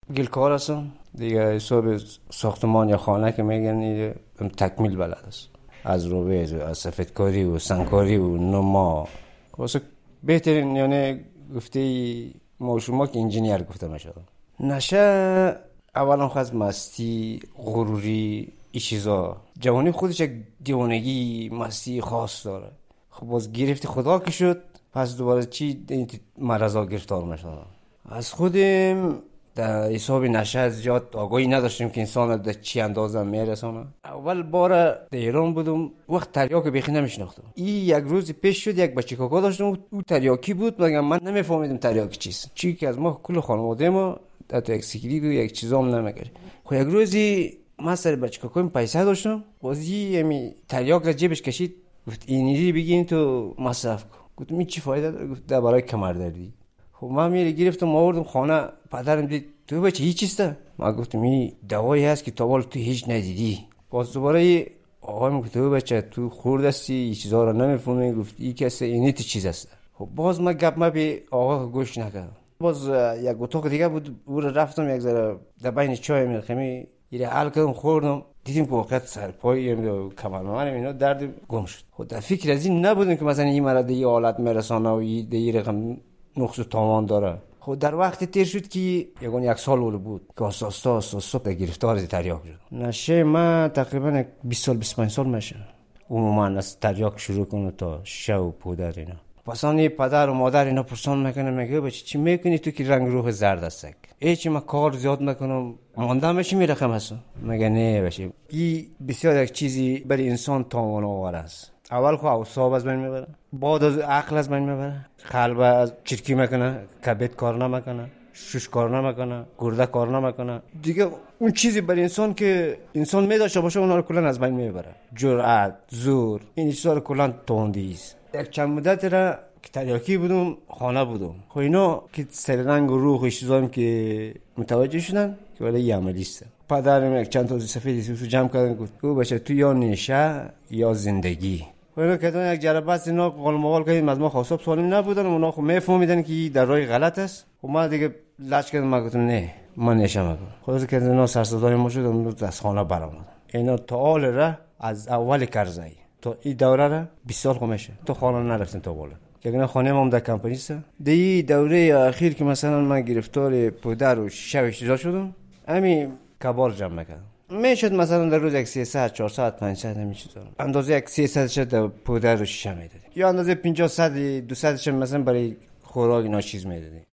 گلکار هستم دیگه. حساب ساختمان یا خانه که میگن تکمیل بلد است، از روبیز و از سفیدکاری و سنگکاری و نما. واسه بهترین یعنی گفته ما شما که انجینیر گفته میشه. نشه اولا خواست مستی غروری این چیزا، جوانی خودش یک دیوانگی مستی خاص داره. خب باز گرفت خدا که شد، پس دوباره چی مرضا گرفتار میشه. از خودم در حساب نشه زیاد آگاهی نداشتیم که انسان در چی اندازه میرسانه. اول بار در ایران بودم، وقت تریاک بیخی نمیشناختم. این یک روز پیش شد یک بچه کاکا داشتم، او تریاکی بود، مگر من نمیفهمیدم تریاکی چیست. چی که از ما کل خانواده ما تا یک سیکلی و یک چیزام نمیگه. خب یک روزی من سر بچه کاکایم پیسه داشتم، بازی همی تریاک را جیبش کشید، گفت اینی بگین تو مصرف کن. گفتم این چی فایده داره؟ گفت ده برای کمردردی. خب من میری گرفتم آوردم خانه، پدرم دید تو بچه هیچ چیسته؟ من گفتم این دوایی هست که تا حالا تو هیچ ندیدی. باز دوباره آقای گفت تو بچه تو خوردستی این چیزا رو نمیفهمی. گفت این کسه اینی تو چیز است. خب باز من گپ به آقا گوش نکردم. باز یک اتاق دیگه بود، او رو رفتم یک ذره در بین چای میخمی یه حل کردم خوردم، دیدیم که وقت سرپای کمرمن اینا درد گم شد. خود در فکر از این نبودیم که مثلا این مرد این حالت میرسانه و این رقم نقص و تاوان داره. خود در وقت تیر شد که یک سال اول بود که آساستا در گرفتار تریاک شد. نشه من تقریبا 20 سال 25 سال میشه عموما از تریاک شروع کنم تا شو پودر اینا. پسانی پدر و مادر اینا پرسان میکنه، میگه بچه چی میکنی تو که رنگ روح زرد است؟ ایچ ما کار زیاد میکنم مانده میشم میرخم هستم. میگه نه بچه این بسیار یک چیزی برای انسان تاوان آور است. اول خو اعصاب از بین میبره، بعد از عقل از بین میبره، قلب از چرکی میکنه، کبد کار نمیکنه، شش کار نمیکنه، گرده کار نمیکنه دیگه. اون چیزی برای انسان که انسان میداشته باشه اونا رو کلا از بین میبره. جرأت، زور، این چیزا رو کلا توندی است. یک چند مدت را که تریاکی بودم خانه بودم، خب اینا که سر رنگ و روح و چیزام که متوجه شدن که ولی عملی است. پدرم یک چند تا سفید سوسو جمع کردن، گفت او بچه تو یا نشه یا زندگی. و اینا که یک جربه است، اینا قلموال کردیم از ما خواستاب سالم نبودن، اونا خب میفهمیدن که در راه غلط است. و ما دیگه لچ کردم، ما گفتم نه من نشه میکنم. خلاص که اینا سرسدای ما شد، از خانه برآمدن. اینا تا حال را از اول کرزایی تا این دوره را 20 سال خمیشه تو خانه نرفتن تا بالا. که اینا خانه ما هم در کمپانی است. دی دوره اخیر که مثلا من گرفتار پودر و شوش چیزا شدم، همین کبار جمع میکردم. میشد مثلا در روز یک 300 400 500 همین چیزا اندازه یک 300 شد پودر و شیشه میدادیم، یا اندازه 50 100 200 مثلا برای خوراک اینا چیز میدادیم.